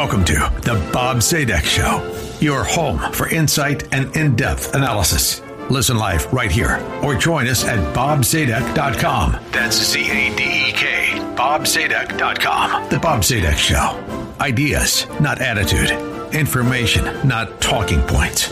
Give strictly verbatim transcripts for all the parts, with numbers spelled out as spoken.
Welcome to The Bob Zadek Show, your home for insight and in-depth analysis. Listen live right here or join us at bob zadek dot com. That's Z A D E K, bob zadek dot com. The Bob Zadek Show. Ideas, not attitude. Information, not talking points.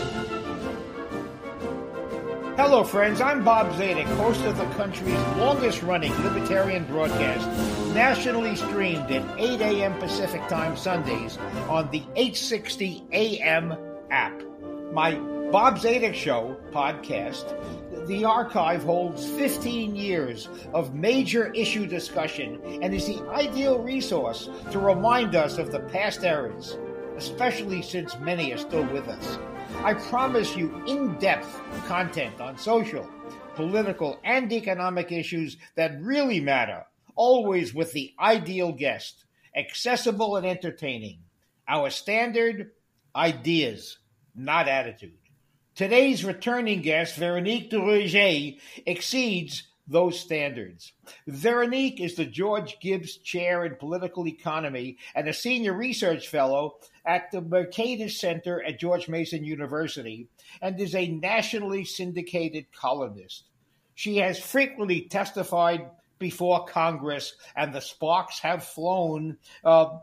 Hello, friends. I'm Bob Zadek, host of the country's longest-running libertarian broadcast, nationally streamed at eight a.m. Pacific Time Sundays on the eight sixty A M app. My Bob Zadek Show podcast, the archive holds fifteen years of major issue discussion and is the ideal resource to remind us of the past eras, especially since many are still with us. I promise you in-depth content on social, political, and economic issues that really matter, always with the ideal guest, accessible and entertaining. Our standard, ideas, not attitude. Today's returning guest, Veronique Duverger, exceeds those standards. Veronique is the George Gibbs Chair in Political Economy and a Senior Research Fellow at the Mercatus Center at George Mason University and is a nationally syndicated columnist. She has frequently testified before Congress, and the sparks have flown. Uh,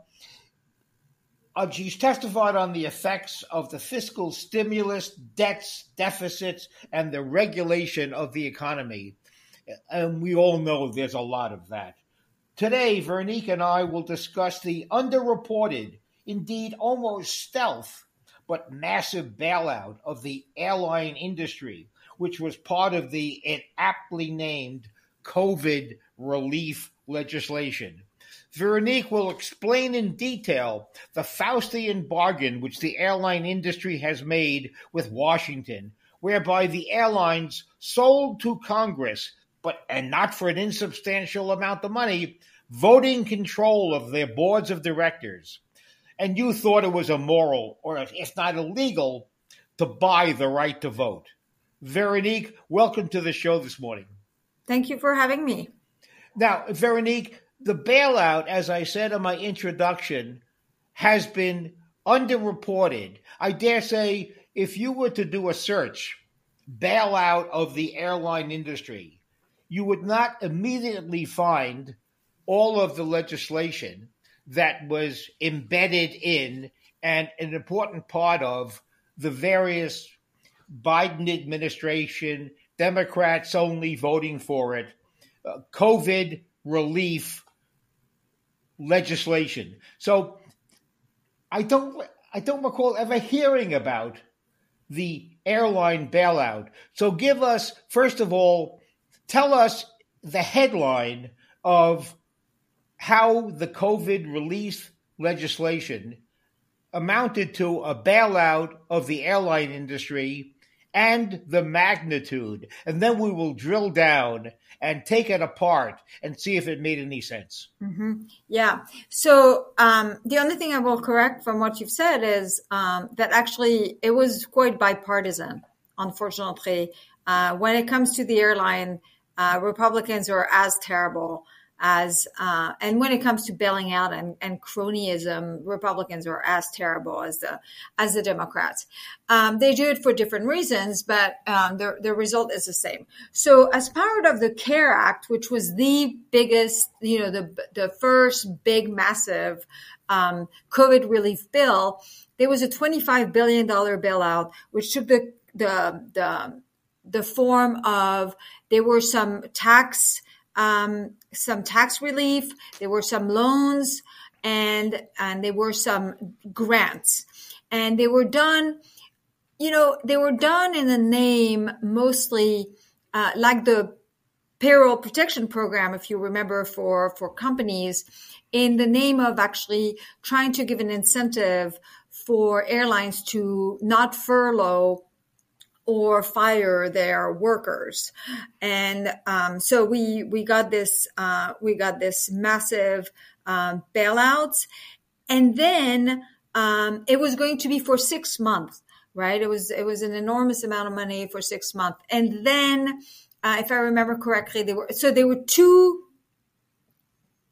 uh, she's testified on the effects of the fiscal stimulus, debts, deficits, and the regulation of the economy. And we all know there's a lot of that. Today, Veronique and I will discuss the underreported, indeed almost stealth, but massive bailout of the airline industry, which was part of the aptly named COVID relief legislation. Veronique will explain in detail the Faustian bargain which the airline industry has made with Washington, whereby the airlines sold to Congress, but and not for an insubstantial amount of money, voting control of their boards of directors. And you thought it was immoral, or if not illegal, to buy the right to vote. Veronique, welcome to the show this morning. Thank you for having me. Now, Veronique, the bailout, as I said in my introduction, has been underreported. I dare say if you were to do a search, bailout of the airline industry, you would not immediately find all of the legislation that was embedded in and an important part of the various Biden administration, Democrats only voting for it, uh, COVID relief legislation. So I don't, I don't recall ever hearing about the airline bailout. So give us, first of all, tell us the headline of how the COVID relief legislation amounted to a bailout of the airline industry and the magnitude. And then we will drill down and take it apart and see if it made any sense. Mm-hmm. Yeah. So um, the only thing I will correct from what you've said is um, that actually it was quite bipartisan, unfortunately. Uh, when it comes to the airline, uh, Republicans are as terrible as, uh, and when it comes to bailing out and, and cronyism, Republicans are as terrible as the, as the Democrats. Um, they do it for different reasons, but, um, the, the result is the same. So as part of the CARE Act, which was the biggest, you know, the, the first big, massive, um, COVID relief bill, there was a twenty-five billion dollars bailout, which took the, the, the, the form of, there were some tax, um, some tax relief, there were some loans, and, and there were some grants. And they were done, you know, they were done in the name mostly, uh, like the payroll protection program, if you remember, for, for companies, in the name of actually trying to give an incentive for airlines to not furlough or fire their workers. And um, so we we got this uh, we got this massive um, bailouts, and then um, it was going to be for six months, right? It was it was an enormous amount of money for six months, and then uh, if I remember correctly, there were so there were two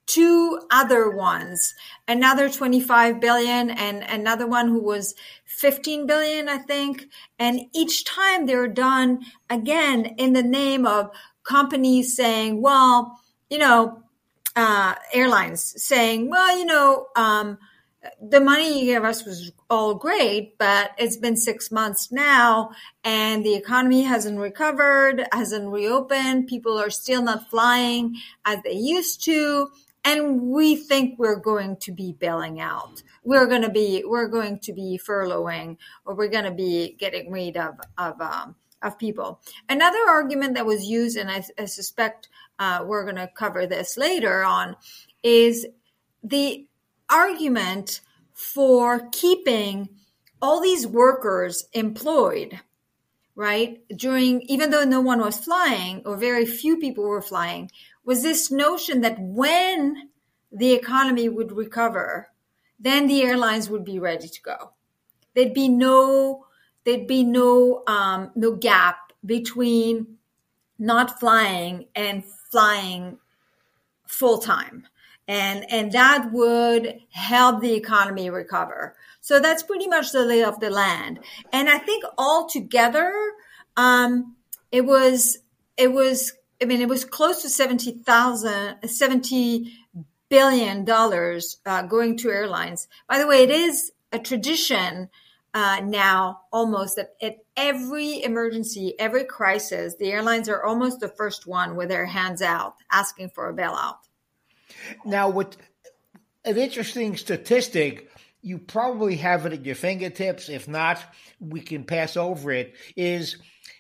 two other ones, another twenty-five billion and another one who was fifteen billion, I think. And each time they're done again in the name of companies saying, well, you know, uh, airlines saying, well, you know, um, the money you gave us was all great, but it's been six months now and the economy hasn't recovered, hasn't reopened. People are still not flying as they used to. And we think we're going to be bailing out. We're going to be, we're going to be furloughing, or we're going to be getting rid of, of, um, of people. Another argument that was used, and I, I suspect, uh, we're going to cover this later on, is the argument for keeping all these workers employed, right? During, even though no one was flying or very few people were flying, was this notion that when the economy would recover, then the airlines would be ready to go. There'd be no, there'd be no, um, no gap between not flying and flying full time. And, and that would help the economy recover. So that's pretty much the lay of the land. And I think altogether, um, it was, it was, I mean, it was close to seventy thousand, seventy billion dollars, uh, going to airlines. By the way, it is a tradition, uh, now almost that at every emergency, every crisis, the airlines are almost the first one with their hands out asking for a bailout. Now, with an interesting statistic, you probably have it at your fingertips. If not, we can pass over it, is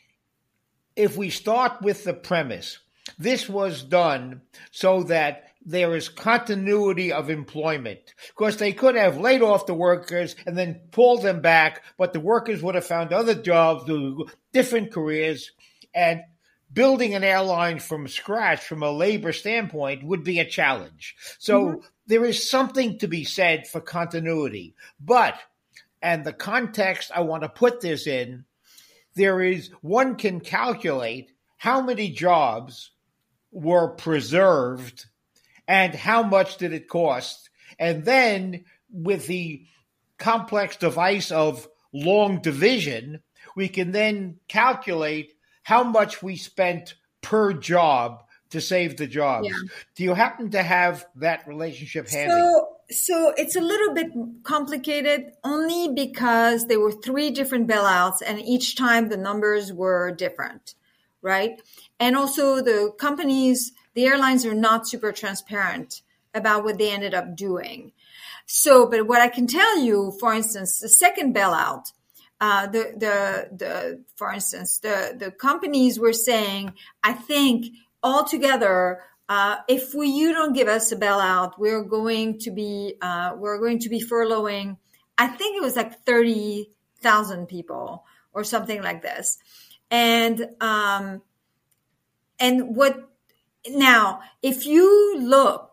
if we start with the premise, this was done so that there is continuity of employment. Of course, they could have laid off the workers and then pulled them back, but the workers would have found other jobs, different careers, and building an airline from scratch from a labor standpoint would be a challenge. So mm-hmm. there is something to be said for continuity. But, and the context I want to put this in, there is, one can calculate how many jobs were preserved and how much did it cost. And then with the complex device of long division, we can then calculate how much we spent per job to save the jobs. Yeah. Do you happen to have that relationship handy? So, so it's a little bit complicated only because there were three different bailouts and each time the numbers were different, right? And also the companies, the airlines are not super transparent about what they ended up doing. So, but what I can tell you, for instance, the second bailout, Uh, the, the, the, for instance, the, the companies were saying, I think altogether, uh, if we, you don't give us a bailout, we're going to be, uh, we're going to be furloughing. I think it was like thirty thousand people or something like this. And, um, and what now, if you look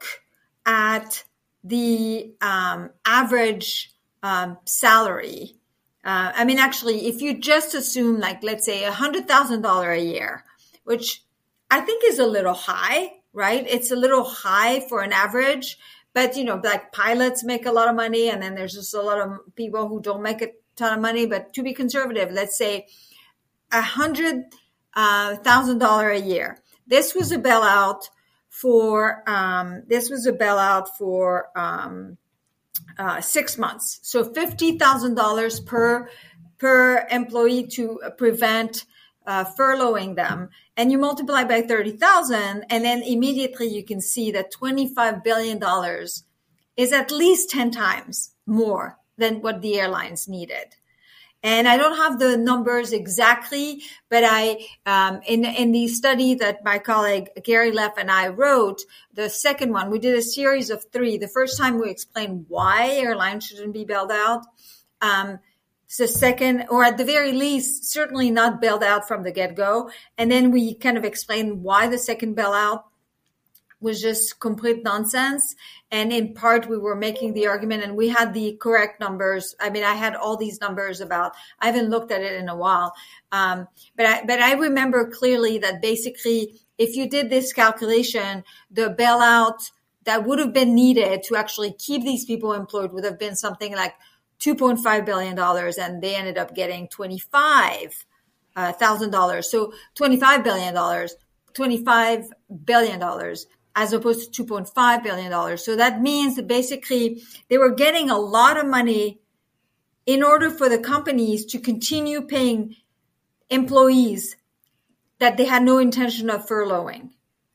at the, um, average, um, salary, Uh, I mean, actually, if you just assume, like, let's say one hundred thousand dollars a year, which I think is a little high, right? It's a little high for an average, but, you know, like pilots make a lot of money, and then there's just a lot of people who don't make a ton of money. But to be conservative, let's say one hundred thousand dollars a year. This was a bailout for, um, this was a bailout for, um, Uh, six months. So fifty thousand dollars per, per employee to prevent, uh, furloughing them. And you multiply by thirty thousand and then immediately you can see that twenty-five billion dollars is at least ten times more than what the airlines needed. And I don't have the numbers exactly, but I, um, in, in the study that my colleague Gary Leff and I wrote, the second one, we did a series of three. The first time we explained why airlines shouldn't be bailed out. Um, so second, or at the very least, certainly not bailed out from the get-go. And then we kind of explained why the second bailout was just complete nonsense. And in part, we were making the argument and we had the correct numbers. I mean, I had all these numbers about, I haven't looked at it in a while. Um, but I, but I remember clearly that basically, if you did this calculation, the bailout, that would have been needed to actually keep these people employed would have been something like two point five billion dollars, and they ended up getting twenty-five thousand dollars. So twenty-five billion dollars, twenty-five billion dollars as opposed to two point five billion dollars. So that means that basically they were getting a lot of money in order for the companies to continue paying employees that they had no intention of furloughing.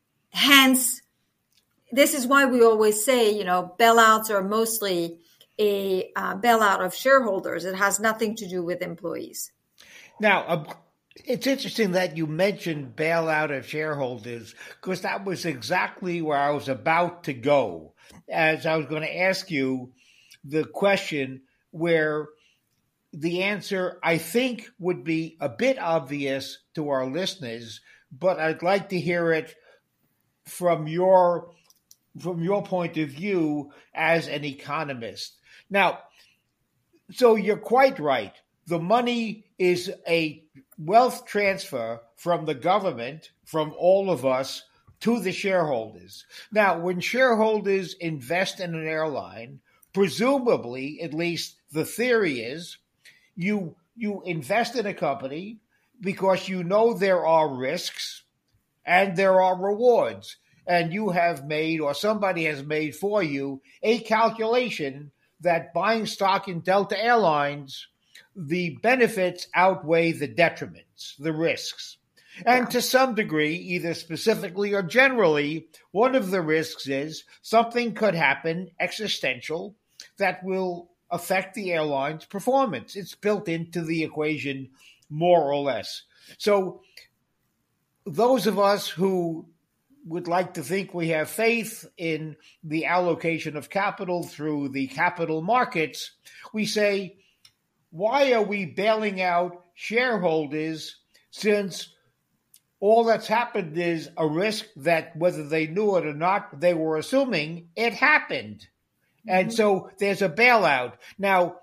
Hence, this is why we always say, you know, bailouts are mostly a uh, bailout of shareholders. It has nothing to do with employees. Now, um, it's interesting that you mentioned bailout of shareholders, because that was exactly where I was about to go, as I was going to ask you the question where the answer, I think, would be a bit obvious to our listeners, but I'd like to hear it from your from your point of view as an economist. Now, so you're quite right. The money is a wealth transfer from the government, from all of us, to the shareholders. Now, when shareholders invest in an airline, presumably, at least the theory is, you you invest in a company because you know there are risks and there are rewards. And you have made, or somebody has made for you, a calculation that buying stock in Delta Airlines, the benefits outweigh the detriments, the risks. And yeah. to some degree, either specifically or generally, one of the risks is something could happen existential that will affect the airline's performance. It's built into the equation more or less. So those of us who would like to think we have faith in the allocation of capital through the capital markets, we say, why are we bailing out shareholders since all that's happened is a risk that whether they knew it or not, they were assuming it happened. Mm-hmm. And so there's a bailout. Now,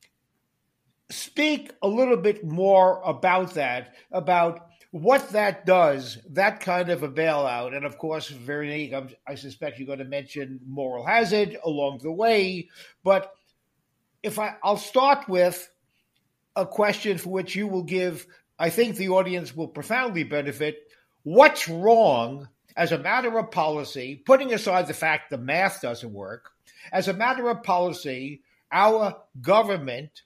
speak a little bit more about that, about what that does, that kind of a bailout. And of course, Veronique, I'm, I suspect you're going to mention moral hazard along the way. But if I, I'll start with a question for which you will give, I think the audience will profoundly benefit. What's wrong as a matter of policy, putting aside the fact the math doesn't work, as a matter of policy, our government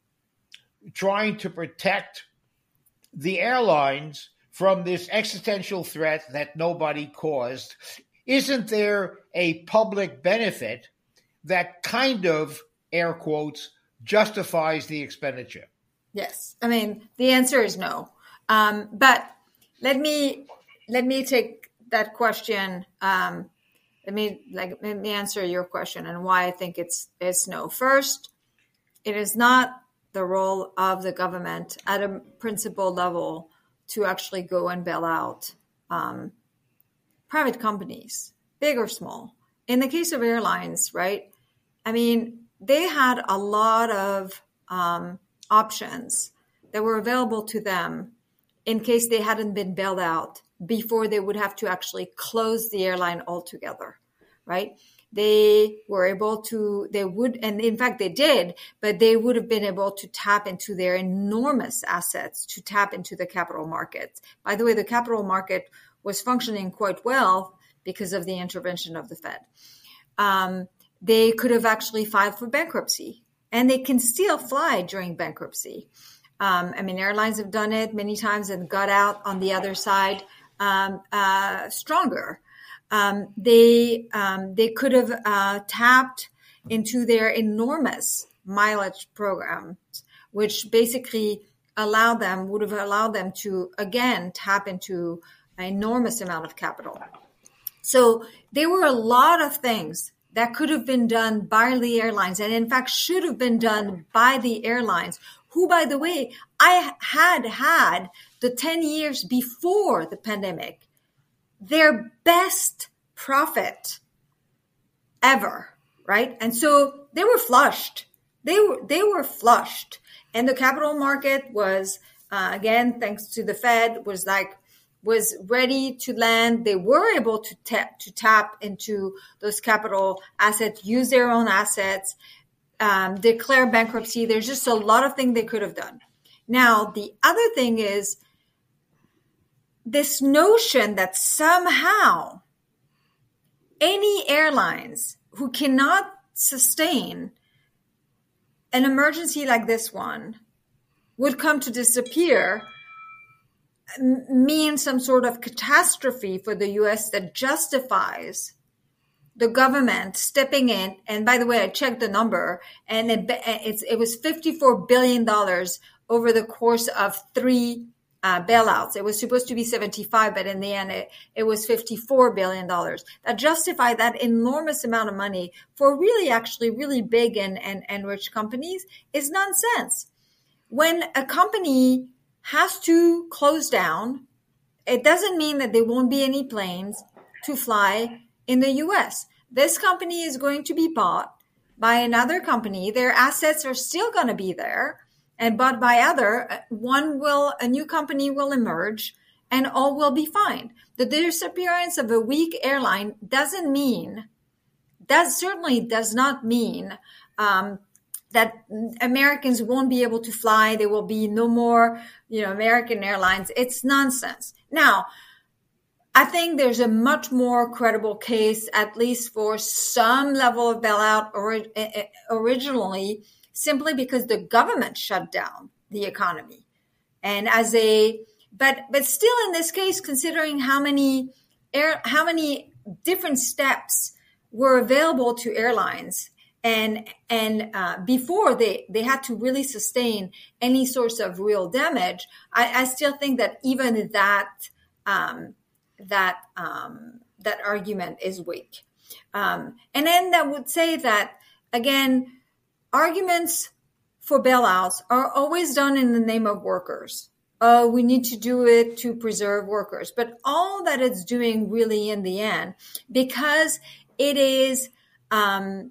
trying to protect the airlines from this existential threat that nobody caused? Isn't there a public benefit that kind of, air quotes, justifies the expenditure? Yes. I mean, the answer is no. Um, but let me let me take that question. Um, let me like let me answer your question and why I think it's it's no. First, it is not the role of the government at a principal level to actually go and bail out um, private companies, big or small. In the case of airlines, right? I mean, they had a lot of um, options that were available to them in case they hadn't been bailed out before they would have to actually close the airline altogether, right? They were able to, they would, and in fact they did, but they would have been able to tap into their enormous assets, to tap into the capital markets. By the way, the capital market was functioning quite well because of the intervention of the Fed. Um, they could have actually filed for bankruptcy, and they can still fly during bankruptcy. Um, I mean, airlines have done it many times and got out on the other side um, uh, stronger. Um, they um, they could have uh, tapped into their enormous mileage programs, which basically allowed them, would have allowed them to, again, tap into an enormous amount of capital. So there were a lot of things that could have been done by the airlines, and in fact should have been done by the airlines, who, by the way, I had had the ten years before the pandemic their best profit ever, right? And so they were flushed. They were they were flushed, and the capital market was uh, again, thanks to the Fed, was like was ready to lend. They were able to tap, to tap into those capital assets, use their own assets, um, declare bankruptcy. There's just a lot of things they could have done. Now, the other thing is this notion that somehow any airlines who cannot sustain an emergency like this one would come to disappear mean some sort of catastrophe for the U S that justifies the government stepping in. And by the way, I checked the number, and it, it's, it was fifty-four billion dollars over the course of three uh, bailouts. It was supposed to be seventy-five, but in the end, it, it was fifty-four billion dollars. That justified that enormous amount of money for really, actually really big and, and, and rich companies is nonsense. When a company has to close down, it doesn't mean that there won't be any planes to fly in the U S. This company is going to be bought by another company. Their assets are still going to be there and bought by other. One will, a new company will emerge and all will be fine. The disappearance of a weak airline doesn't mean, that certainly does not mean, um, that Americans won't be able to fly. There will be no more, you know, American Airlines. It's nonsense. Now, I think there's a much more credible case, at least for some level of bailout or, originally, simply because the government shut down the economy. And as a, but, but still in this case, considering how many air, how many different steps were available to airlines, And and uh, before they, they had to really sustain any source of real damage, I, I still think that even that um, that um, that argument is weak. Um, and then that would say that, again, arguments for bailouts are always done in the name of workers. Oh, we need to do it to preserve workers. But all that it's doing really in the end, because it is um,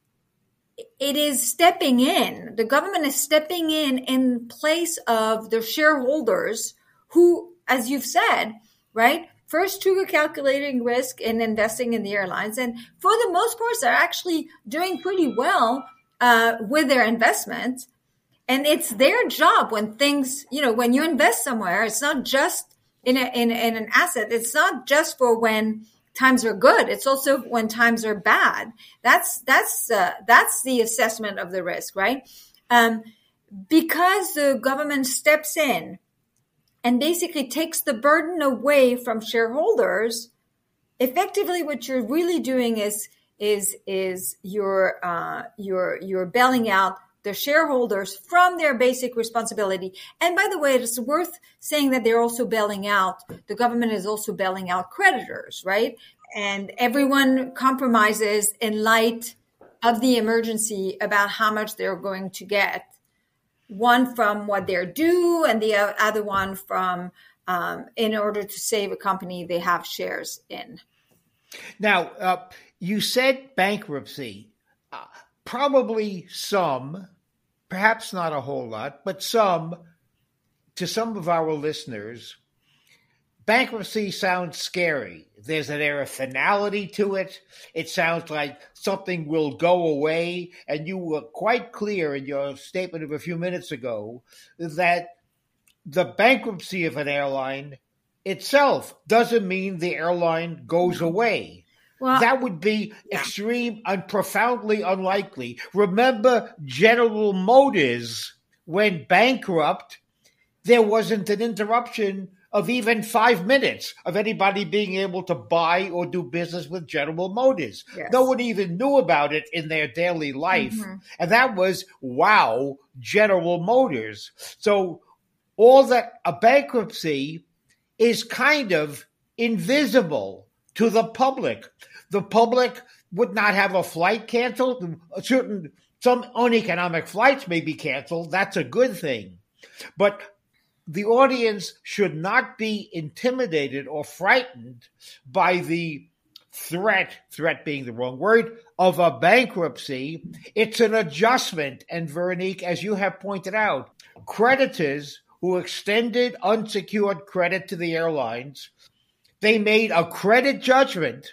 it is stepping in, the government is stepping in in place of the shareholders who, as you've said, right, first took a calculating risk in investing in the airlines. And for the most part, they're actually doing pretty well uh, with their investments. And it's their job when things, you know, when you invest somewhere, it's not just in, a, in, in an asset. It's not just for when times are good. It's also when times are bad. That's, that's, uh, that's the assessment of the risk, right? Um, because the government steps in and basically takes the burden away from shareholders, effectively what you're really doing is, is, is you're, uh, you're, you're bailing out the shareholders from their basic responsibility. And by the way, it's worth saying that they're also bailing out, the government is also bailing out creditors, right? And everyone compromises in light of the emergency about how much they're going to get. One from what they're due and the other one from um, in order to save a company they have shares in. Now, uh, you said bankruptcy. Uh, probably some, perhaps not a whole lot, but some, to some of our listeners, bankruptcy sounds scary. There's an air of finality to it. It sounds like something will go away. And you were quite clear in your statement of a few minutes ago that the bankruptcy of an airline itself doesn't mean the airline goes away. Well, that would be yeah. extreme and profoundly unlikely. Remember General Motors went bankrupt. There wasn't an interruption of even five minutes of anybody being able to buy or do business with General Motors. Yes. No one even knew about it in their daily life. Mm-hmm. And that was, wow, General Motors. So all that, a bankruptcy is kind of invisible to the public. The public would not have a flight canceled. Certain, some uneconomic flights may be canceled. That's a good thing. But the audience should not be intimidated or frightened by the threat, threat being the wrong word, of a bankruptcy. It's an adjustment. And Veronique, as you have pointed out, creditors who extended unsecured credit to the airlines. They made a credit judgment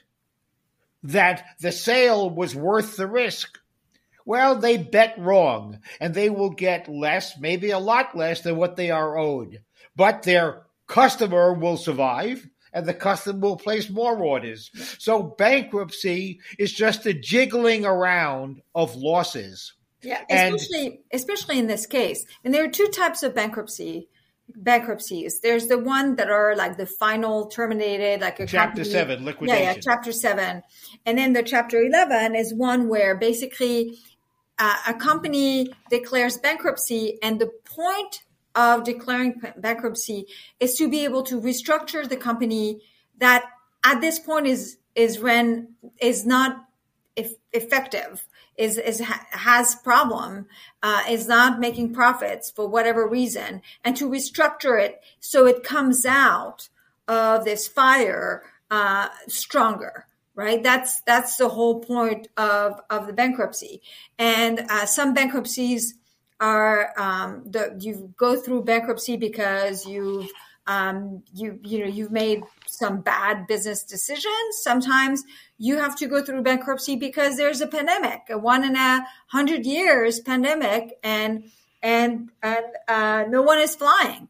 that the sale was worth the risk. Well, they bet wrong, and they will get less, maybe a lot less than what they are owed. But their customer will survive, and the customer will place more orders. So bankruptcy is just a jiggling around of losses. Yeah, especially and, especially in this case. And there are two types of bankruptcy bankruptcies. There's the one that are like the final terminated, like a chapter company, seven liquidation. Yeah, yeah, chapter seven. And then the chapter eleven is one where basically uh, a company declares bankruptcy, and the point of declaring bankruptcy is to be able to restructure the company that at this point is is when is not if, effective. Is, is has problem, uh, is not making profits for whatever reason, and to restructure it so it comes out of this fire uh, stronger, right? That's that's the whole point of of the bankruptcy. And uh, some bankruptcies are um, the you go through bankruptcy because you've um, you you know you've made some bad business decisions. Sometimes you have to go through bankruptcy because there's a pandemic, a one in a hundred years pandemic, and and and uh, no one is flying.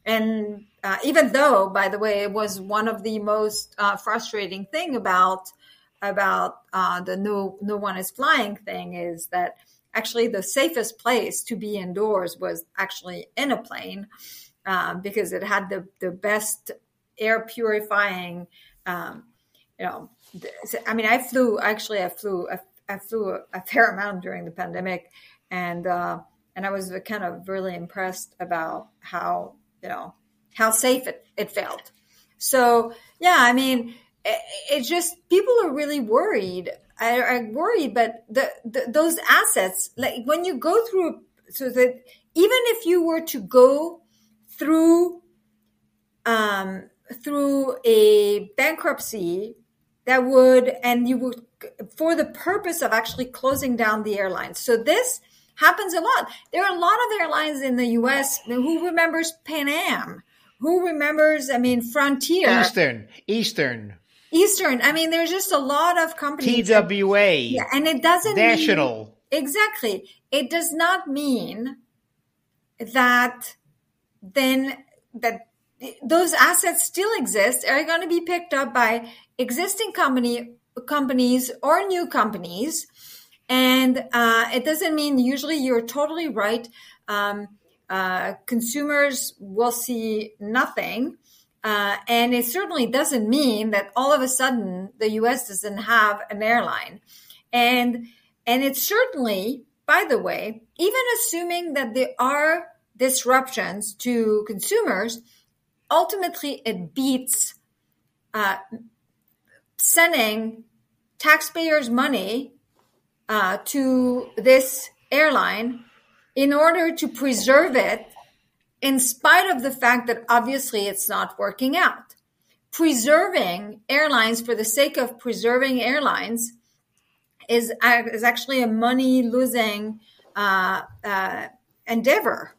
And uh, even though, by the way, it was one of the most uh, frustrating thing about about uh, the no no one is flying thing is that actually the safest place to be indoors was actually in a plane uh, because it had the the best air purifying, um, you know, I mean, I flew, actually, I flew, I, I flew a, a fair amount during the pandemic, and, uh, and I was kind of really impressed about how, you know, how safe it, it felt. So, yeah, I mean, it, it's just, people are really worried. I, I worry, but the, the, those assets, like when you go through, so that even if you were to go through, um, through a bankruptcy that would, and you would, for the purpose of actually closing down the airlines. So this happens a lot. There are a lot of airlines in the U S. Who remembers Pan Am? Who remembers, I mean, Frontier? Eastern, Eastern. Eastern. I mean, there's just a lot of companies. T W A. Yeah, and it doesn't National. Mean, exactly. It does not mean that then that those assets still exist, are going to be picked up by existing company companies or new companies. And uh, it doesn't mean, usually you're totally right. Um, uh, consumers will see nothing. Uh, and it certainly doesn't mean that all of a sudden the U S doesn't have an airline. And, and it's certainly, by the way, even assuming that there are disruptions to consumers, ultimately it beats uh, sending taxpayers' money uh, to this airline in order to preserve it, in spite of the fact that obviously it's not working out. Preserving airlines for the sake of preserving airlines is, uh, is actually a money-losing uh, uh, endeavor.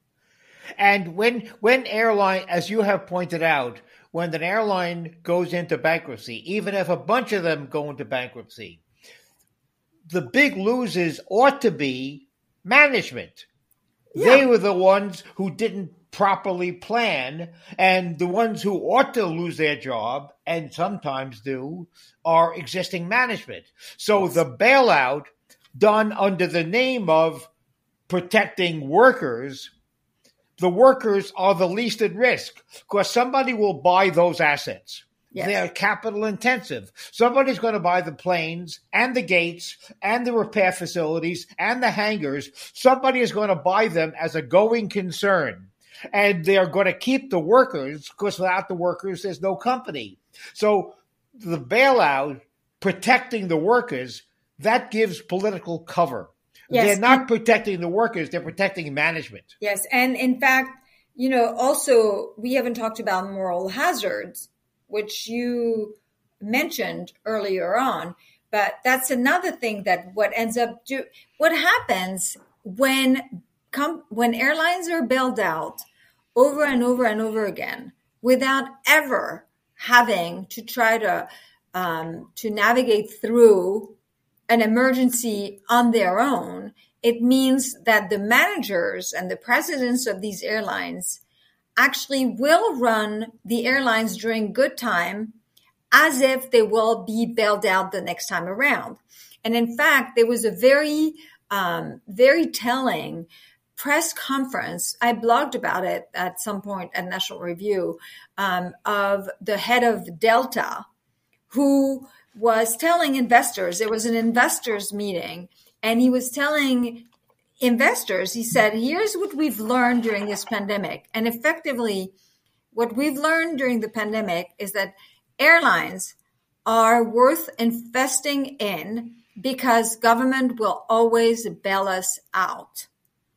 And when when airline, as you have pointed out, when an airline goes into bankruptcy, even if a bunch of them go into bankruptcy, the big losers ought to be management. Yeah. They were the ones who didn't properly plan, and the ones who ought to lose their job, and sometimes do, are existing management. So the bailout done under the name of protecting workers, the workers are the least at risk because somebody will buy those assets. Yes. They're capital intensive. Somebody's going to buy the planes and the gates and the repair facilities and the hangars. Somebody is going to buy them as a going concern. And they're going to keep the workers because without the workers, there's no company. So the bailout, protecting the workers, that gives political cover. Yes. They're not protecting the workers, they're protecting management. Yes. And in fact, you know, also, we haven't talked about moral hazards, which you mentioned earlier on. But that's another thing that what ends up do what happens when com- when airlines are bailed out, over and over and over again without ever having to try to um, to navigate through an emergency on their own, it means that the managers and the presidents of these airlines actually will run the airlines during good time as if they will be bailed out the next time around. And in fact, there was a very, um, very telling press conference. I blogged about it at some point at National Review, um, of the head of Delta, who was telling investors, it was an investors meeting, and he was telling investors, he said, here's what we've learned during this pandemic. And effectively, what we've learned during the pandemic is that airlines are worth investing in because government will always bail us out.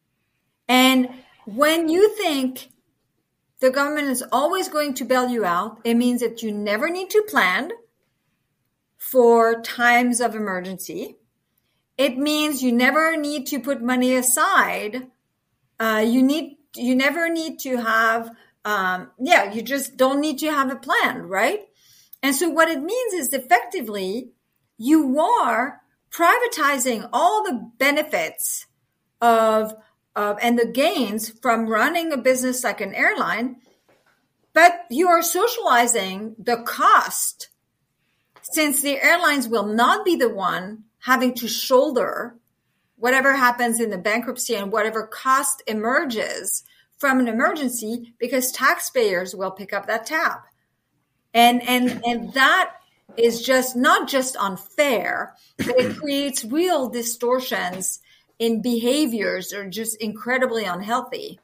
And when you think the government is always going to bail you out, it means that you never need to plan for times of emergency. It means you never need to put money aside. Uh, you need, you never need to have, um, yeah, you just don't need to have a plan, right? And so what it means is effectively you are privatizing all the benefits of, of and the gains from running a business like an airline, but you are socializing the cost, since the airlines will not be the one having to shoulder whatever happens in the bankruptcy and whatever cost emerges from an emergency, because taxpayers will pick up that tab. And, and, and that is just not just unfair, but it creates real distortions in behaviors that are just incredibly unhealthy.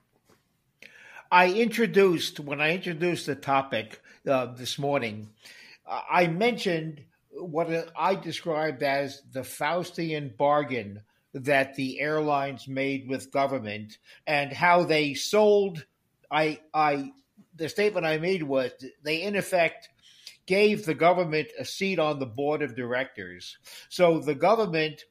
I introduced, when I introduced the topic uh, this morning, I mentioned what I described as the Faustian bargain that the airlines made with government, and how they sold. I, I, the statement I made was they, in effect, gave the government a seat on the board of directors. So the government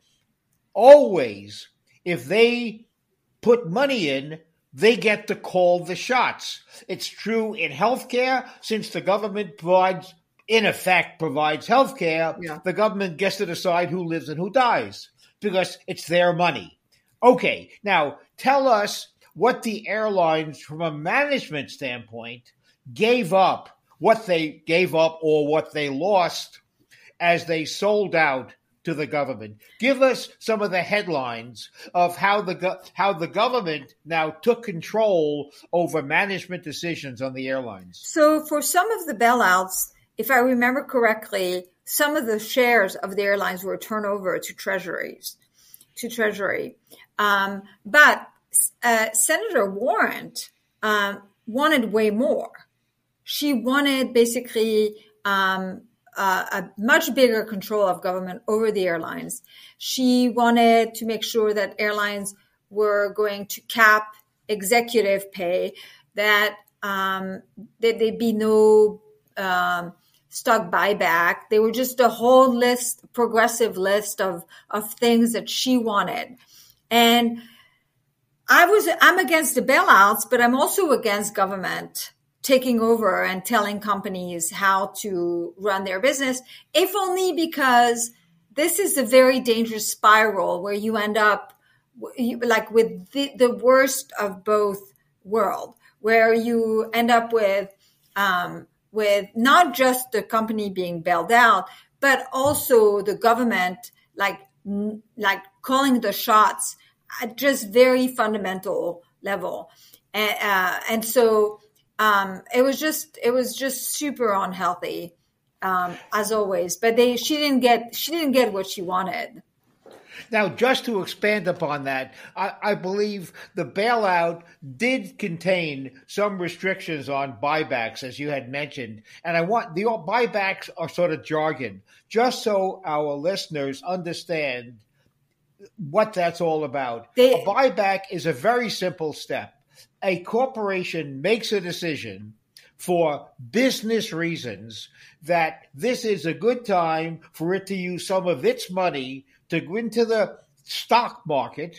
always, if they put money in, they get to call the shots. It's true in healthcare, since the government provides, in effect, provides healthcare. Yeah. The government gets to decide who lives and who dies because it's their money. Okay, now tell us what the airlines, from a management standpoint, gave up, what they gave up or what they lost as they sold out to the government. Give us some of the headlines of how the how the government now took control over management decisions on the airlines. So for some of the bailouts, if I remember correctly, some of the shares of the airlines were turned over to treasuries, to Treasury. Um, but uh, Senator Warren um, wanted way more. She wanted basically um, uh, a much bigger control of government over the airlines. She wanted to make sure that airlines were going to cap executive pay, that um, that there'd be no um, stock buyback. They were just a whole list, progressive list of, of things that she wanted. And I was, I'm against the bailouts, but I'm also against government taking over and telling companies how to run their business, if only because this is a very dangerous spiral where you end up like with the, the worst of both worlds, where you end up with, um, with not just the company being bailed out, but also the government, like, like calling the shots at just very fundamental level. And, uh, and so, um, it was just, it was just super unhealthy, um, as always, but they, she didn't get, she didn't get what she wanted. Now, just to expand upon that, I, I believe the bailout did contain some restrictions on buybacks, as you had mentioned. And I want the buybacks are sort of jargon, just so our listeners understand what that's all about. They, a buyback is a very simple step. A corporation makes a decision for business reasons that this is a good time for it to use some of its money to go into the stock market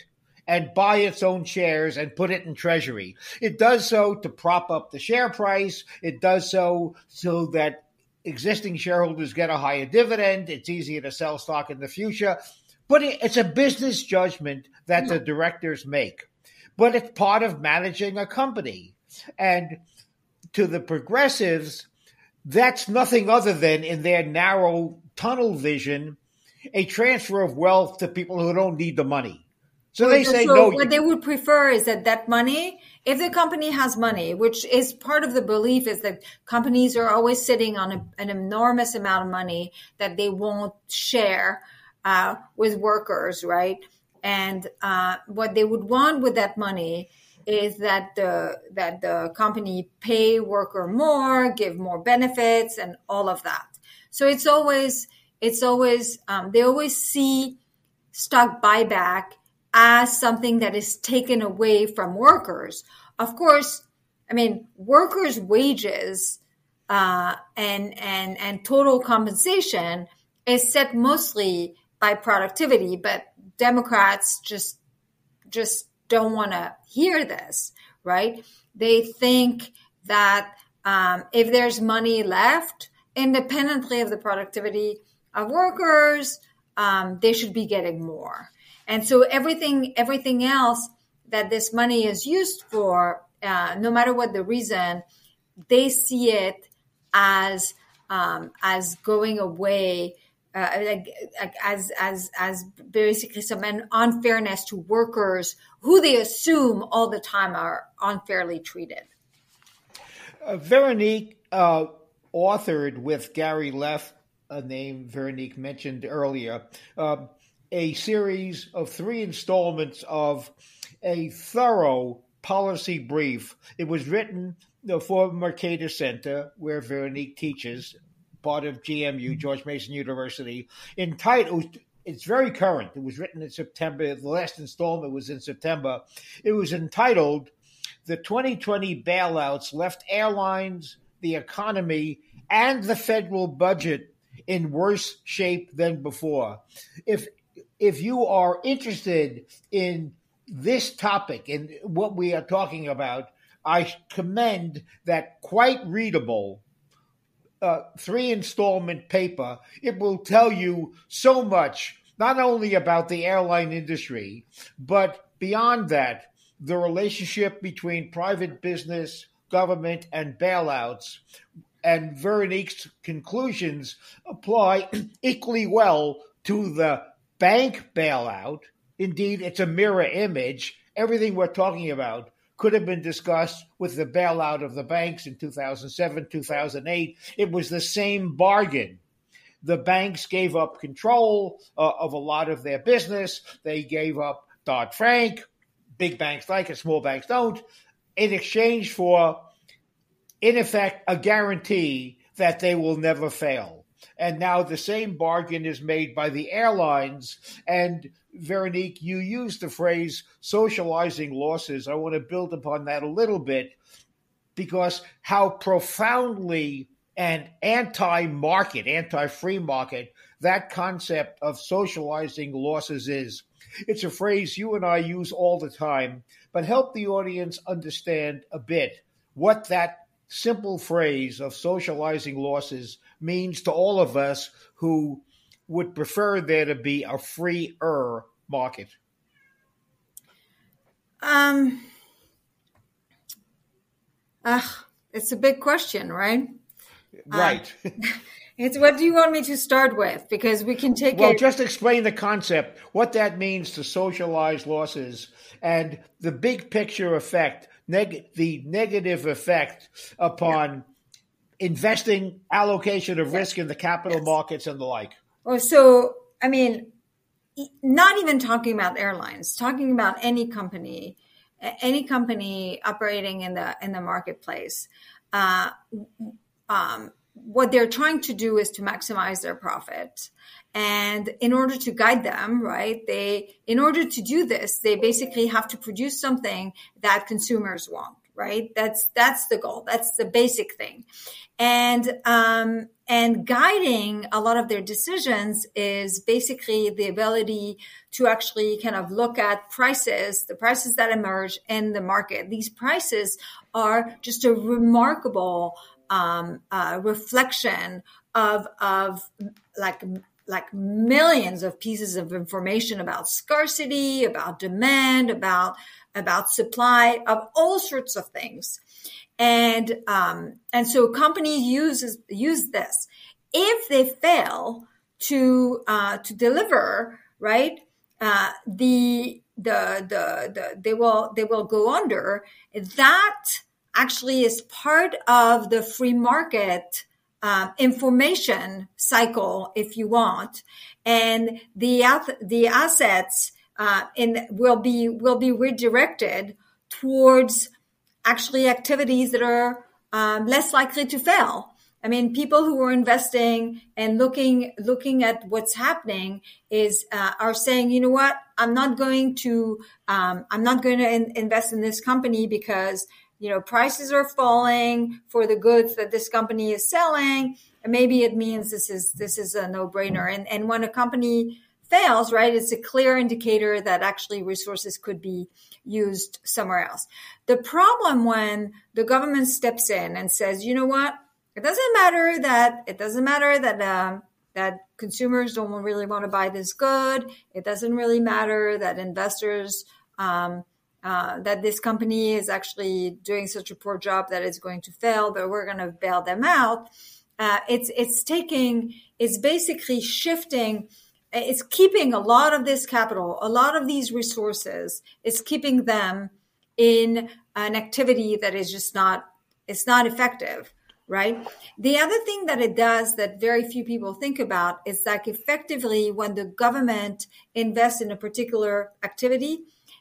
and buy its own shares and put it in treasury. It does so to prop up the share price. It does so so that existing shareholders get a higher dividend. It's easier to sell stock in the future. But it's a business judgment that the directors make. But it's part of managing a company. And to the progressives, that's nothing other than, in their narrow tunnel vision, a transfer of wealth to people who don't need the money. So they say, so no. What they would prefer is that that money, if the company has money, which is part of the belief is that companies are always sitting on a, an enormous amount of money that they won't share uh, with workers, right? And uh, what they would want with that money is that the that the company pay worker more, give more benefits, and all of that. So it's always it's always um, they always see stock buyback as something that is taken away from workers. Of course, I mean, workers' wages uh, and and and total compensation is set mostly by productivity, but Democrats just just don't want to hear this, right? They think that um, if there's money left, independently of the productivity of workers, um, they should be getting more. And so everything, everything else that this money is used for, uh, no matter what the reason, they see it as um, as going away, uh, like, like as as as basically some unfairness to workers who they assume all the time are unfairly treated. Uh, Veronique uh, authored with Gary Leff, a name Veronique mentioned earlier, uh, a series of three installments of a thorough policy brief. It was written for Mercator Center, where Veronique teaches, part of G M U, George Mason University, entitled, it's very current. It was written in September. The last installment was in September. It was entitled, "The twenty twenty Bailouts Left Airlines, the Economy, and the Federal Budget in Worse Shape Than Before." If If you are interested in this topic and what we are talking about, I commend that quite readable uh, three installment paper. It will tell you so much, not only about the airline industry, but beyond that, the relationship between private business, government, and bailouts. And Veronique's conclusions apply equally well to the bank bailout. Indeed, it's a mirror image. Everything we're talking about could have been discussed with the bailout of the banks in two thousand seven, two thousand eight. It was the same bargain. The banks gave up control uh, of a lot of their business. They gave up Dodd-Frank. Big banks like it, small banks don't, in exchange for, in effect, a guarantee that they will never fail. And now the same bargain is made by the airlines. And Veronique, you used the phrase socializing losses. I want to build upon that a little bit, because how profoundly and anti-market, anti-free market, that concept of socializing losses is. It's a phrase you and I use all the time, but help the audience understand a bit what that simple phrase of socializing losses means to all of us who would prefer there to be a freer market. Um, uh, it's a big question, right? Right. Um, it's what do you want me to start with? Because we can take well, it. just explain the concept, what that means to socialize losses, and the big picture effect, neg- the negative effect upon yeah. investing, allocation of yes. risk in the capital yes. markets and the like. Oh, so, I mean, not even talking about airlines, talking about any company, any company operating in the in the marketplace. Uh, um, what they're trying to do is to maximize their profit. And in order to guide them, right, they, in order to do this, they basically have to produce something that consumers want. right? That's that's the goal. That's the basic thing. And um, and guiding a lot of their decisions is basically the ability to actually kind of look at prices, the prices that emerge in the market. These prices are just a remarkable um, uh, reflection of of like like millions of pieces of information about scarcity, about demand, about about supply, of all sorts of things. And um, and so companies use use this. If they fail to uh, to deliver, right, uh, the, the the the they will they will go under. That actually is part of the free market uh, information cycle, if you want, and the the assets uh, in will be will be redirected towards actually activities that are um, less likely to fail. I mean, people who are investing and looking looking at what's happening is uh, are saying, you know what, I'm not going to um, I'm not going to in- invest in this company because you know prices are falling for the goods that this company is selling, and maybe it means this is this is a no-brainer. And and when a company fails, right, it's a clear indicator that actually resources could be used somewhere else. The problem when the government steps in and says, you know what, it doesn't matter that it doesn't matter that um, that consumers don't really want to buy this good. It doesn't really matter that investors um, uh, that this company is actually doing such a poor job that it's going to fail, but we're going to bail them out. Uh, it's it's taking it's basically shifting. It's keeping a lot of this capital, a lot of these resources. It's keeping them in an activity that is just not, it's not effective, right? The other thing that it does that very few people think about is that effectively when the government invests in a particular activity,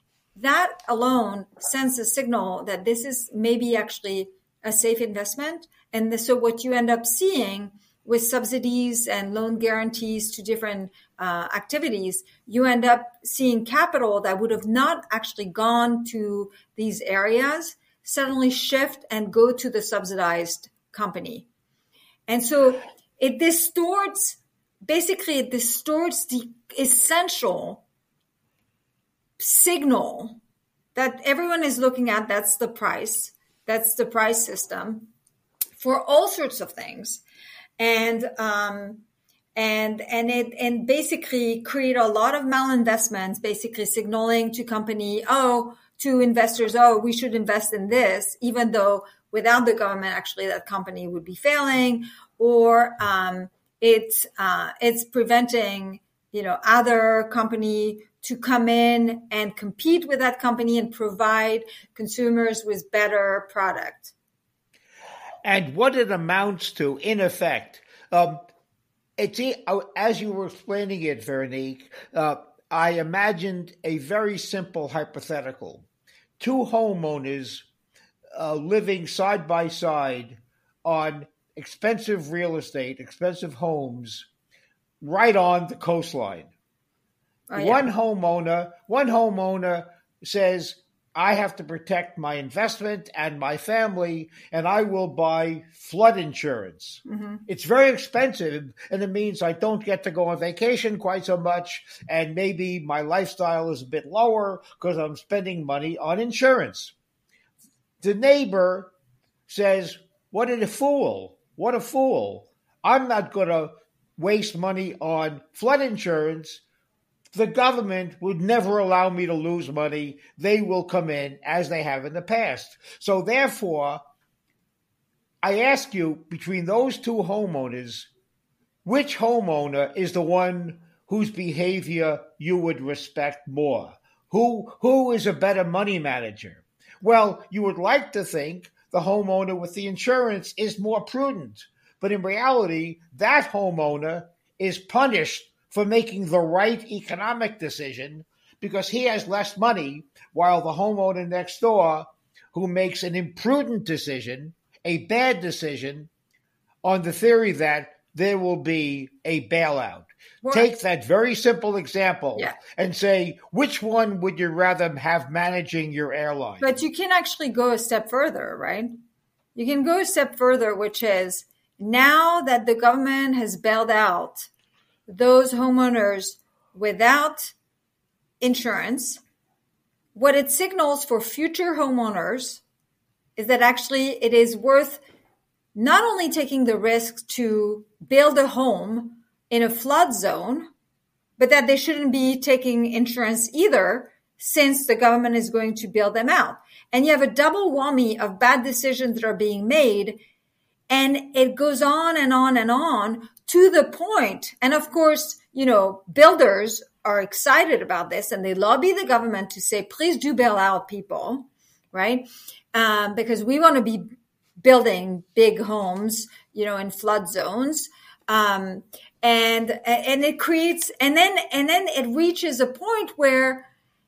that alone sends a signal that this is maybe actually a safe investment. And so what you end up seeing with subsidies and loan guarantees to different uh, activities, you end up seeing capital that would have not actually gone to these areas suddenly shift and go to the subsidized company. And so it distorts, basically it distorts the essential signal that everyone is looking at. That's the price. That's the price system for all sorts of things. And um, and and it and basically create a lot of malinvestments, basically signaling to company, oh, to investors, oh, we should invest in this, even though without the government, actually, that company would be failing, or um, it's uh, it's preventing you know other company to come in and compete with that company and provide consumers with better product. And what it amounts to, in effect, um, it's as you were explaining it, Veronique, uh, I imagined a very simple hypothetical. Two homeowners uh, living side by side on expensive real estate, expensive homes, right on the coastline. Oh, yeah. One homeowner, one homeowner says, I have to protect my investment and my family, and I will buy flood insurance. Mm-hmm. It's very expensive, and it means I don't get to go on vacation quite so much, and maybe my lifestyle is a bit lower because I'm spending money on insurance. The neighbor says, what a fool, what a fool. I'm not going to waste money on flood insurance. The government would never allow me to lose money. They will come in as they have in the past. So therefore, I ask you, between those two homeowners, which homeowner is the one whose behavior you would respect more? Who, who is a better money manager? Well, you would like to think the homeowner with the insurance is more prudent. But in reality, that homeowner is punished for making the right economic decision because he has less money, while the homeowner next door who makes an imprudent decision, a bad decision, on the theory that there will be a bailout. Well, Take that very simple example yeah. and say, which one would you rather have managing your airline? But you can actually go a step further, right? You can go a step further, which is now that the government has bailed out those homeowners without insurance, what it signals for future homeowners is that actually it is worth not only taking the risk to build a home in a flood zone, but that they shouldn't be taking insurance either, since the government is going to bail them out. And you have a double whammy of bad decisions that are being made. And it goes on and on and on to the point. And of course, you know, builders are excited about this and they lobby the government to say, please do bail out people, right? Um, because we want to be building big homes, you know, in flood zones. Um, and, and it creates, and then, and then it reaches a point where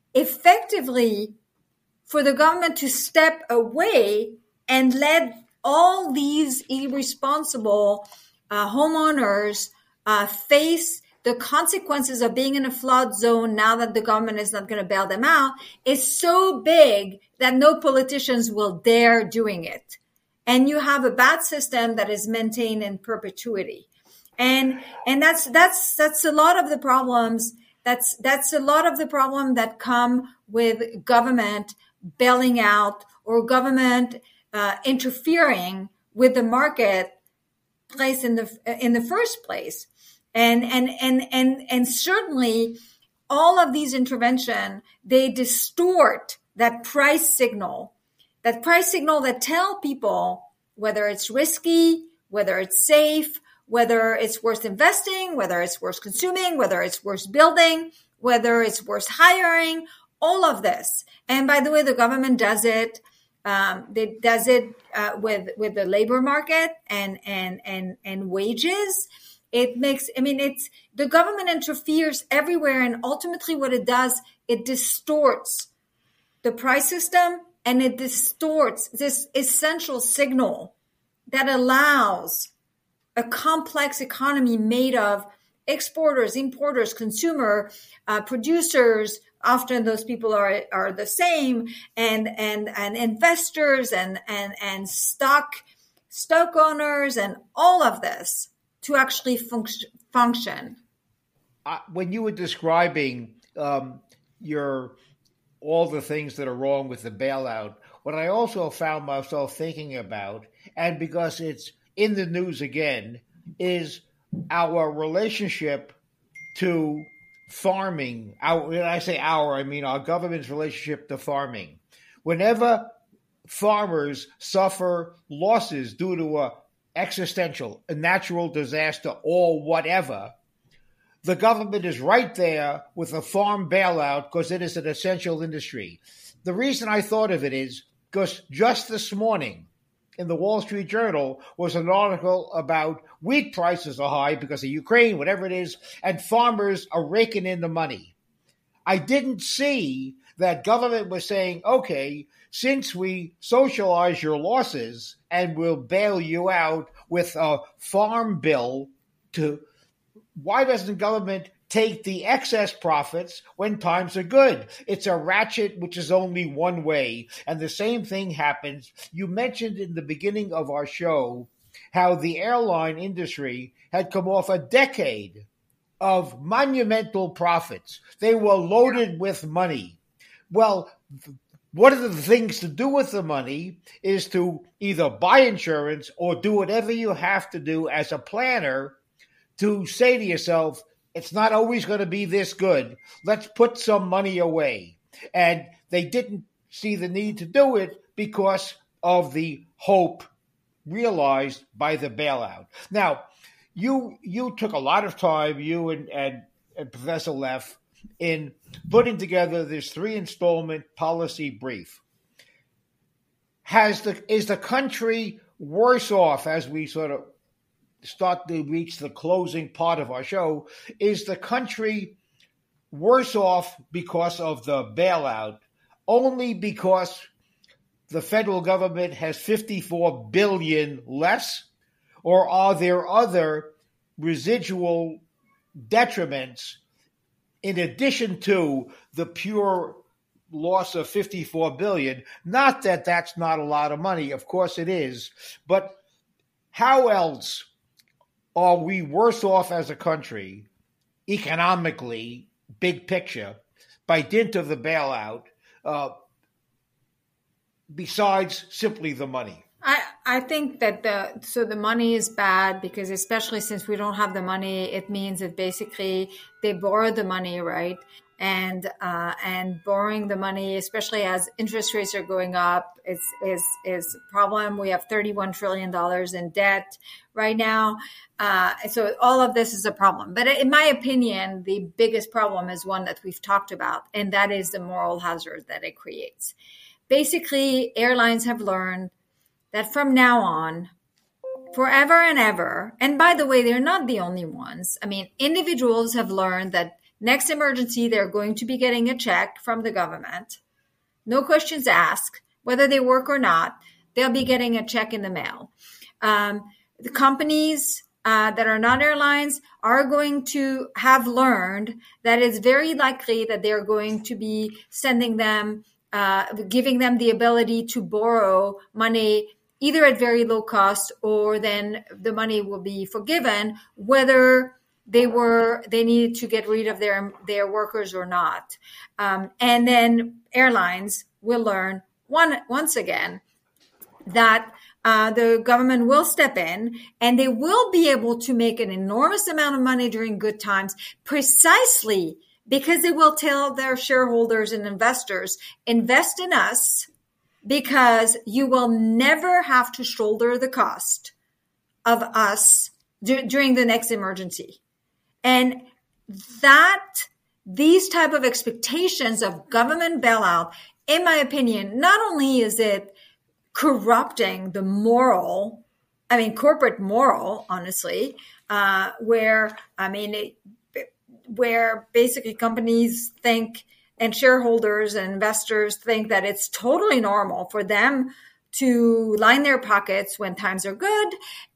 effectively for the government to step away and let all these irresponsible uh, homeowners uh, face the consequences of being in a flood zone now that the government is not going to bail them out is so big that no politicians will dare doing it. And you have a bad system that is maintained in perpetuity. And, and that's, that's, that's a lot of the problems. That's, that's a lot of the problem that come with government bailing out or government, uh, interfering with the market place in the, in the first place. And, and, and, and, and certainly all of these intervention, they distort that price signal, that price signal that tell people whether it's risky, whether it's safe, whether it's worth investing, whether it's worth consuming, whether it's worth building, whether it's worth hiring, all of this. And by the way, the government does it. Um, it does it uh, with with the labor market and and and and wages. It makes, I mean, it's the government interferes everywhere, and ultimately, what it does, it distorts the price system, and it distorts this essential signal that allows a complex economy made of exporters, importers, consumer, uh, producers. Often those people are are the same, and and and investors and and and stock stock owners and all of this to actually function. function. Uh, when you were describing um, your all the things that are wrong with the bailout, what I also found myself thinking about, and because it's in the news again, is our relationship to farming. Our, when I say our, I mean our government's relationship to farming. Whenever farmers suffer losses due to a existential, a natural disaster, or whatever, the government is right there with a farm bailout because it is an essential industry. The reason I thought of it is because just this morning in the Wall Street Journal was an article about wheat prices are high because of Ukraine, whatever it is, and farmers are raking in the money. I didn't see that government was saying, okay, since we socialize your losses and we'll bail you out with a farm bill, to why doesn't government take the excess profits when times are good? It's a ratchet which is only one way. And the same thing happens. You mentioned in the beginning of our show how the airline industry had come off a decade of monumental profits. They were loaded with money. Well, one of the things to do with the money is to either buy insurance or do whatever you have to do as a planner to say to yourself, it's not always going to be this good. Let's put some money away. And they didn't see the need to do it because of the hope realized by the bailout. Now, you you took a lot of time, you and, and, and Professor Leff, in putting together this three-installment policy brief. Has the is the country worse off as we sort of start to reach the closing part of our show? Is the country worse off because of the bailout, only because the federal government has fifty-four billion dollars less? Or are there other residual detriments in addition to the pure loss of fifty-four billion dollars. Not that that's not a lot of money. Of course it is. But how else are we worse off as a country, economically, big picture, by dint of the bailout, uh, besides simply the money? I, I think that the so the money is bad because especially since we don't have the money, it means that basically they borrow the money, right? And uh, and borrowing the money, especially as interest rates are going up, is is is a problem. We have thirty-one trillion dollars in debt right now, uh, so all of this is a problem. But in my opinion, the biggest problem is one that we've talked about, and that is the moral hazard that it creates. Basically, airlines have learned that from now on, forever and ever, and by the way, they're not the only ones. I mean, individuals have learned that next emergency, they're going to be getting a check from the government. No questions asked, whether they work or not, they'll be getting a check in the mail. Um, the companies uh, that are not airlines are going to have learned that it's very likely that they're going to be sending them, uh, giving them the ability to borrow money either at very low cost or then the money will be forgiven, whether they were they needed to get rid of their their workers or not. Um, and then airlines will learn one once again that uh, the government will step in and they will be able to make an enormous amount of money during good times precisely because they will tell their shareholders and investors, invest in us because you will never have to shoulder the cost of us d- during the next emergency. And that these type of expectations of government bailout, in my opinion, not only is it corrupting the moral, I mean, corporate moral, honestly, uh, where, I mean, it, where basically companies think and shareholders and investors think that it's totally normal for them to line their pockets when times are good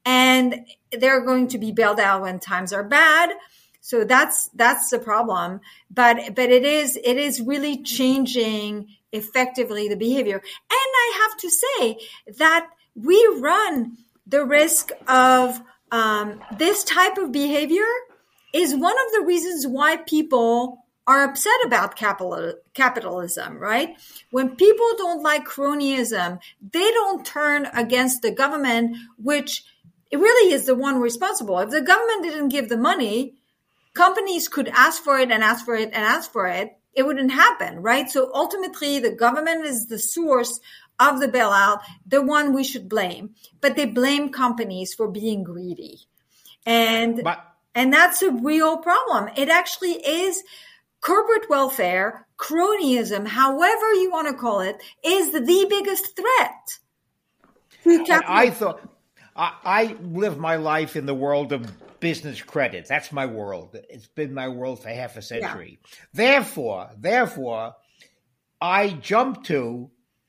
and they're going to be bailed out when times are bad. So that's that's the problem. But but it is it is really changing effectively the behavior. And I have to say that we run the risk of um, this type of behavior is one of the reasons why people are upset about capital, capitalism, right? When people don't like cronyism, they don't turn against the government, which it really is the one responsible. If the government didn't give the money, companies could ask for it and ask for it and ask for it. It wouldn't happen, right? So ultimately, the government is the source of the bailout, the one we should blame. But they blame companies for being greedy. And, but, and that's a real problem. It actually is corporate welfare, cronyism, however you want to call it, is the biggest threat to capital. I thought I, I live my life in the world of business credit. That's my world. It's been my world for half a century. Yeah. Therefore, therefore, I jump to,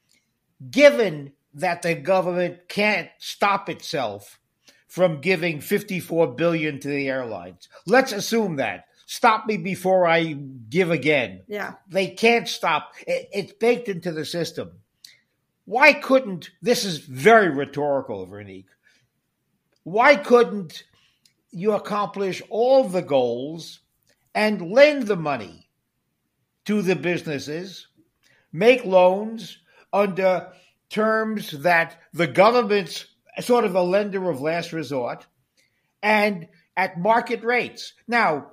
given that the government can't stop itself from giving fifty-four billion dollars to the airlines. Let's assume that. Stop me before I give again. Yeah. They can't stop. It's baked into the system. Why couldn't, this is very rhetorical, Veronique, why couldn't you accomplish all the goals and lend the money to the businesses, make loans under terms that the government's sort of a lender of last resort and at market rates? Now,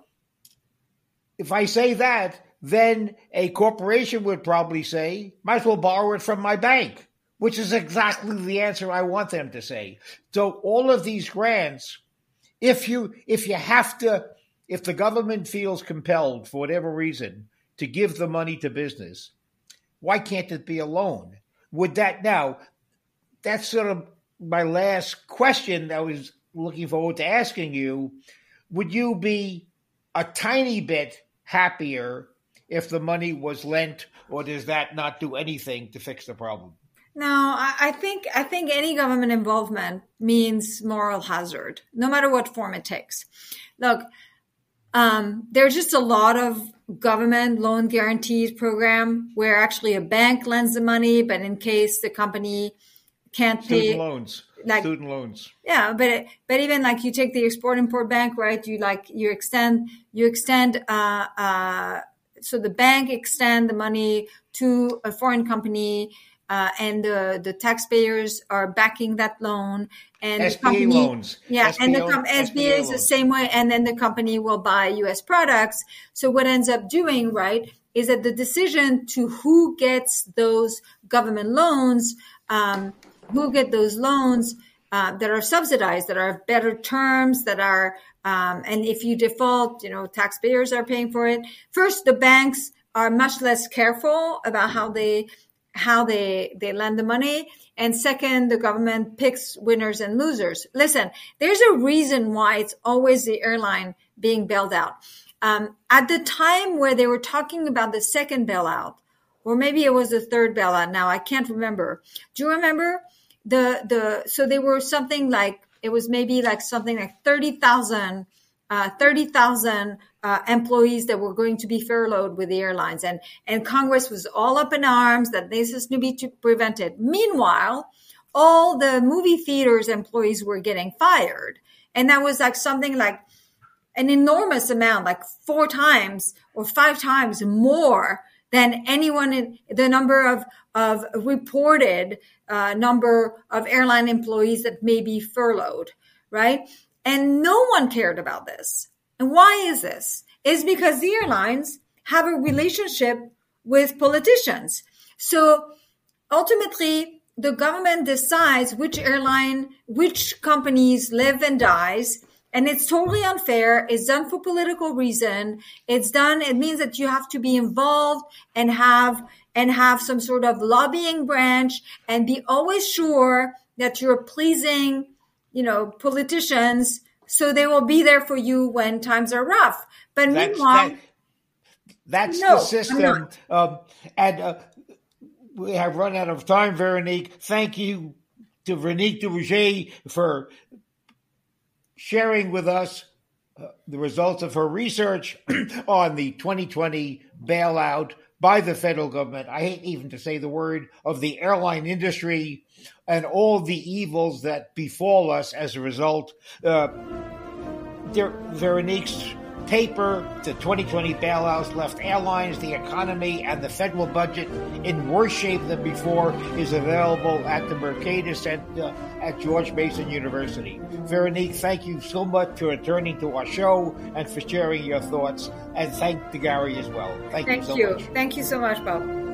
if I say that, then a corporation would probably say, might as well borrow it from my bank, which is exactly the answer I want them to say. So all of these grants, if you if you have to, if the government feels compelled for whatever reason to give the money to business, why can't it be a loan? Would that now, that's sort of my last question I was looking forward to asking you. Would you be a tiny bit happier if the money was lent, or does that not do anything to fix the problem? No, I, I think I think any government involvement means moral hazard, no matter what form it takes. Look, um, there's just a lot of government loan guarantees program where actually a bank lends the money, but in case the company can't pay, student loans, like student loans. Yeah, but but even like you take the export import bank, right? You like you extend you extend uh uh so the bank extend the money to a foreign company. Uh, and the, the taxpayers are backing that loan, and S B A the company, loans. yeah, S B A, and the com- S B A is the same way, and then the company will buy U S products. So what ends up doing, right, is that the decision to who gets those government loans, um, who get those loans uh, that are subsidized, that are better terms, that are, um, and if you default, you know, taxpayers are paying for it. First, the banks are much less careful about how they how they, they lend the money. And second, the government picks winners and losers. Listen, there's a reason why it's always the airline being bailed out. Um, at the time where they were talking about the second bailout, or maybe it was the third bailout now, I can't remember. Do you remember? The, the, so they were something like, it was maybe like something like thirty thousand Uh, thirty thousand uh, employees that were going to be furloughed with the airlines. And, and Congress was all up in arms that this is to be prevented. Meanwhile, all the movie theaters employees were getting fired. And that was like something like an enormous amount, like four times or five times more than anyone in the number of, of reported uh, number of airline employees that may be furloughed, right? And no one cared about this. And why is this? It's because the airlines have a relationship with politicians. So ultimately, the government decides which airline, which companies live and dies. And it's totally unfair. It's done for political reason. It's done. It means that you have to be involved and have, and have some sort of lobbying branch and be always sure that you're pleasing, you know, politicians, so they will be there for you when times are rough. But that's, meanwhile, that, that's no, the system. Um, and uh, we have run out of time, Veronique. Thank you to Veronique Duverger for sharing with us uh, the results of her research on the twenty twenty bailout by the federal government. I hate even to say the word of the airline industry and all the evils that befall us as a result. Uh, Veronique's paper, the twenty twenty bailouts left airlines, the economy, and the federal budget in worse shape than before, is available at the Mercatus Center at George Mason University. Veronique, thank you so much for returning to our show and for sharing your thoughts. And thank to Gary as well. Thank, thank you so you. much. Thank you so much, Bob.